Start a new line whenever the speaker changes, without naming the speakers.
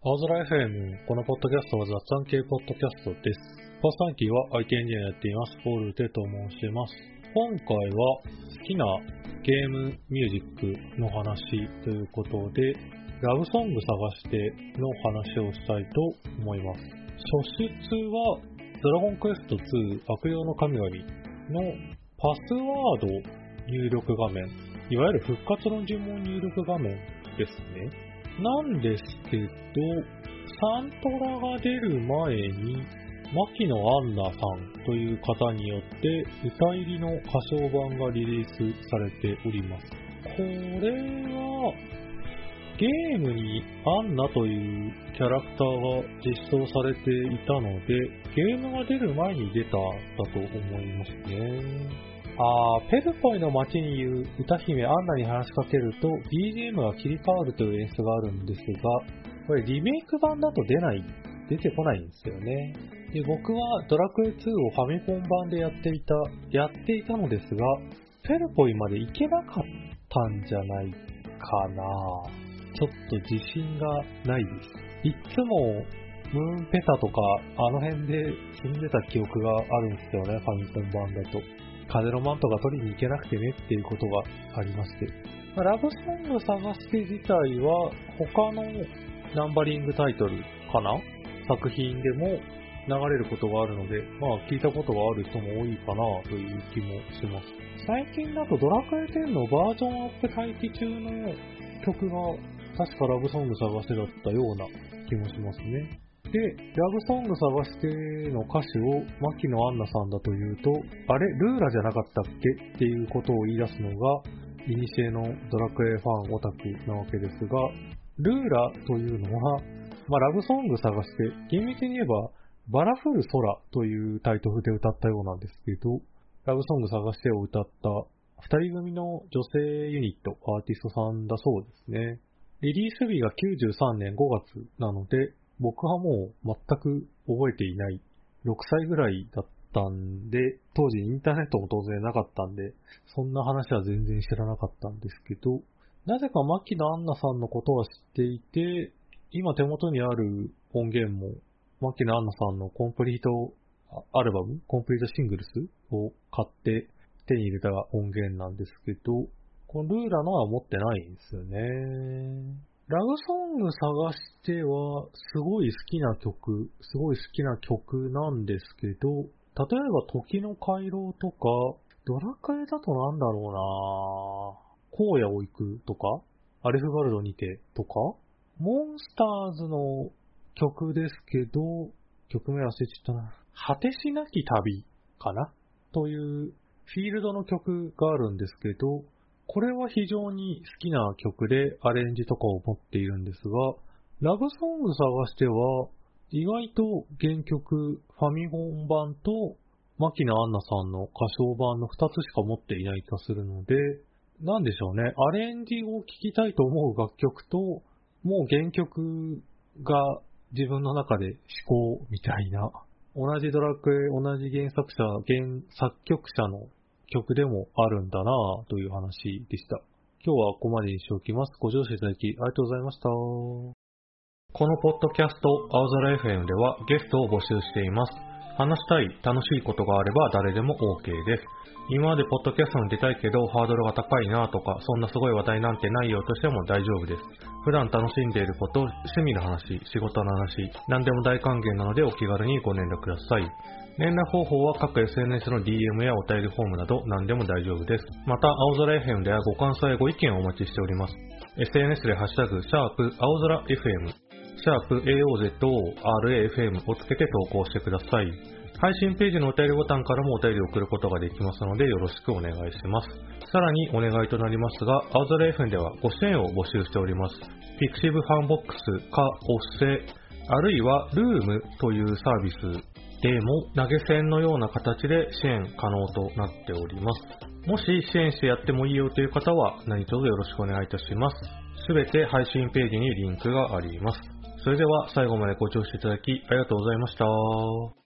青空 FM、このポッドキャストは雑談系ポッドキャストです。パーソナリティは IT エンジニアやっています、ポールテと申します。今回は好きなゲームミュージックの話ということで、ラブソング探しての話をしたいと思います。初出はドラゴンクエスト2悪用の神々のパスワード入力画面、いわゆる復活の呪文入力画面ですね。なんですけど、サントラが出る前に牧野アンナさんという方によって歌入りの歌唱版がリリースされております。これはゲームにアンナというキャラクターが実装されていたので、ゲームが出る前に出ただと思いますね。ペルポイの街にいる歌姫アンナに話しかけると BGM が切り替わるという演出があるんですが、これリメイク版だと出てこないんですよね。で、僕はドラクエ2をファミコン版でやっていたのですが、ペルポイまで行けなかったんじゃないかな。ちょっと自信がないです。いつもムーンペタとかあの辺で積んでた記憶があるんですよね、ファミコン版だと。風のマントが取りに行けなくてねっていうことがありまして、ラブソング探して自体は他のナンバリングタイトルかな作品でも流れることがあるので、聞いたことがある人も多いかなという気もします。最近だとドラクエ10のバージョンアップ待機中の曲が確かラブソング探してだったような気もしますね。で、ラブソング探しての歌詞を牧野アンナさんだというと、あれ、ルーラじゃなかったっけっていうことを言い出すのが、古のドラクエファンオタクなわけですが、ルーラというのは、ラブソング探して、厳密に言えば、バラフル空というタイトルで歌ったようなんですけど、ラブソング探してを歌った二人組の女性ユニット、アーティストさんだそうですね。リリース日が93年5月なので、僕はもう全く覚えていない。6歳ぐらいだったんで、当時インターネットも当然なかったんで、そんな話は全然知らなかったんですけど、なぜか牧野アンナさんのことは知っていて、今手元にある音源も、牧野アンナさんのコンプリートアルバム、コンプリートシングルスを買って手に入れた音源なんですけど、このルーラのは持ってないんですよね。ラブソング探してはすごい好きな曲なんですけど、例えば時の回廊とか、ドラクエだとなんだろうな、荒野を行くとか、アレフガルドにてとか、モンスターズの曲ですけど、曲名忘れちゃったな。果てしなき旅かなというフィールドの曲があるんですけど、これは非常に好きな曲でアレンジとかを持っているんですが、ラブソング探しては意外と原曲、ファミコン版と牧野アンナさんの歌唱版の2つしか持っていない気がするので、なんでしょうね、アレンジを聴きたいと思う楽曲と、もう原曲が自分の中で思考みたいな、同じドラクエ、同じ原作曲者の曲でもあるんだなぁという話でした。今日はここまでにしておきます。ご乗車いただきありがとうございました。このポッドキャスト、青空 FM ではゲストを募集しています。話したい、楽しいことがあれば誰でも OK です。今までポッドキャストに出たいけどハードルが高いなとか、そんなすごい話題なんてないよとしても大丈夫です。普段楽しんでいること、趣味の話、仕事の話、何でも大歓迎なのでお気軽にご連絡ください。連絡方法は各 SNS の DM やお便りフォームなど何でも大丈夫です。また、青空 FM ではご感想やご意見をお待ちしております。SNS でハッシュタグ、青空 FM、AOZORAFM をつけて投稿してください。配信ページのお便りボタンからもお便りを送ることができますのでよろしくお願いします。さらにお願いとなりますが、青空 FM ではご支援を募集しております。Pixiv ファンボックスかおっせ、あるいはルームというサービスでも投げ銭のような形で支援可能となっております。もし支援してやってもいいよという方は何卒よろしくお願いいたします。すべて配信ページにリンクがあります。それでは最後までご聴取いただきありがとうございました。